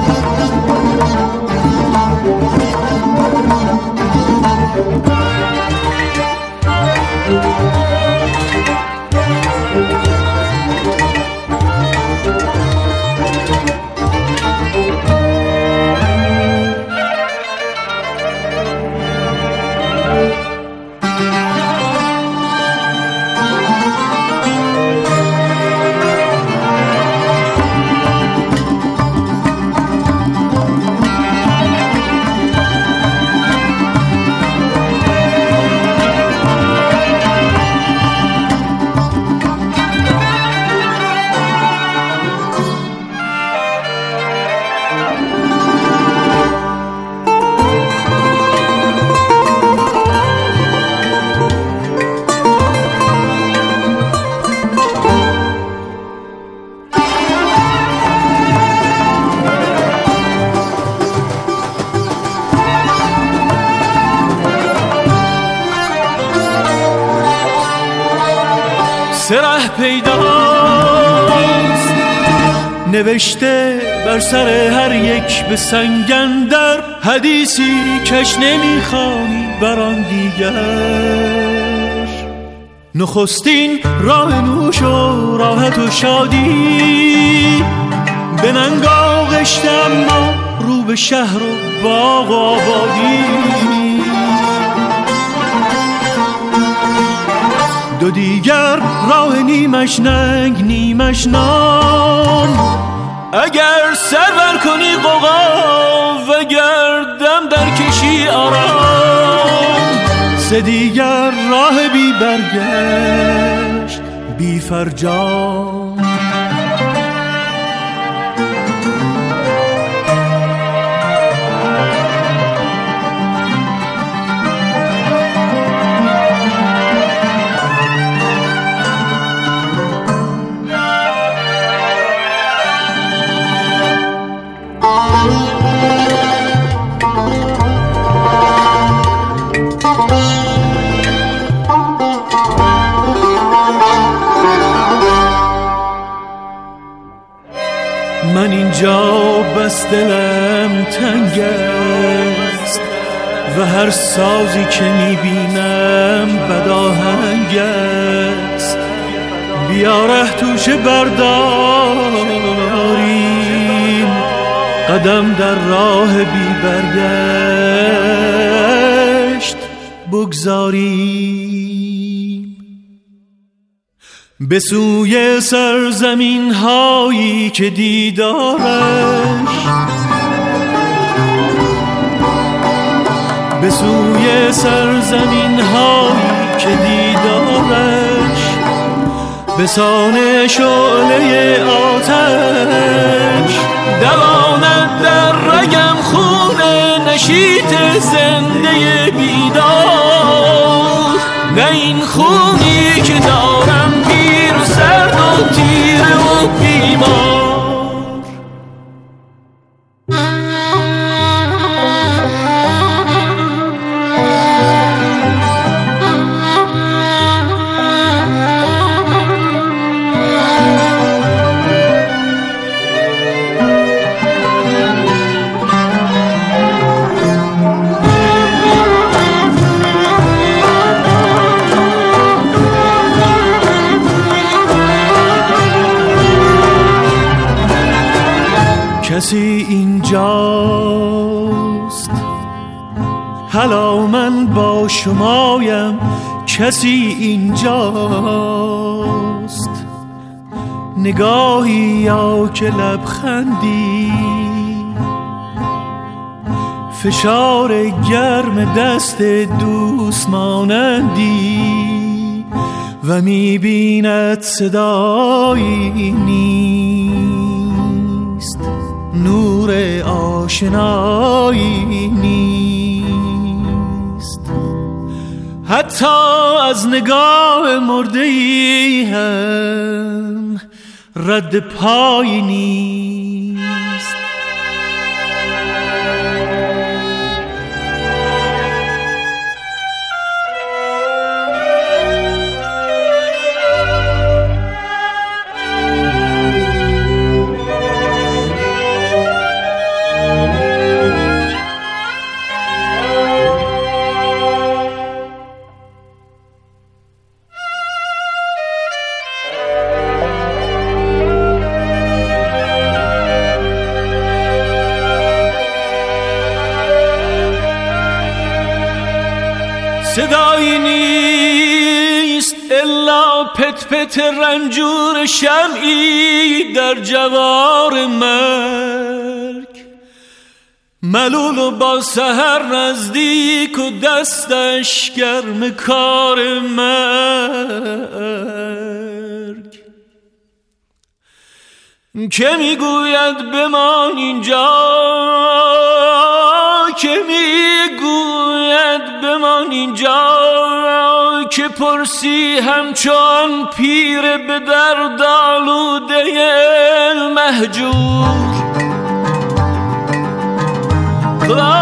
سره پیداست نوشته بر سر هر یک به سنگ اندر، حدیثی کش نمیخوانی بر آن دیگر. نخستین راه نوش و راحت و شادی به ننگ آغشته، اما رو به شهر و باغ و آبادی. دو دیگر راه نیمش ننگ نیمش نان، اگر سرور کنی قوقا و گردم در کشی آرام. سه دیگر راه بی برگشت بی فرجام. من اینجا بس دلم تنگ است و هر سازی که میبینم بدآهنگ است. بیا ره توشه برداریم، قدم در راه بی برگشت بگذاریم. به سوی سرزمین هایی که دیدارش، به سوی سرزمین هایی که دیدارش، به سان شعله آتش دواند در رگم خون نشیط زنده بیدار. نه این خونی که دارم پیر و سرد و تیره و بیمار. کسی اینجاست، حالا من با شمایم. کسی اینجاست، نگاهی یا که لبخندی، فشار گرم دست دوست مانندی و میبیند صدایی نیست، نور آشنایی نیست. حتی از نگاه مرده‌ای هم رد پایی نیست. صدایی نیست الا پت پت رنجور شمعی در جوار مرگ، ملول و با سحر نزدیک و دستش گرم کار مرگ. که میگوید بمان اینجا، که میگوید بمان اینجا، که پرسی همچون پیر به درد آلوده مهجور.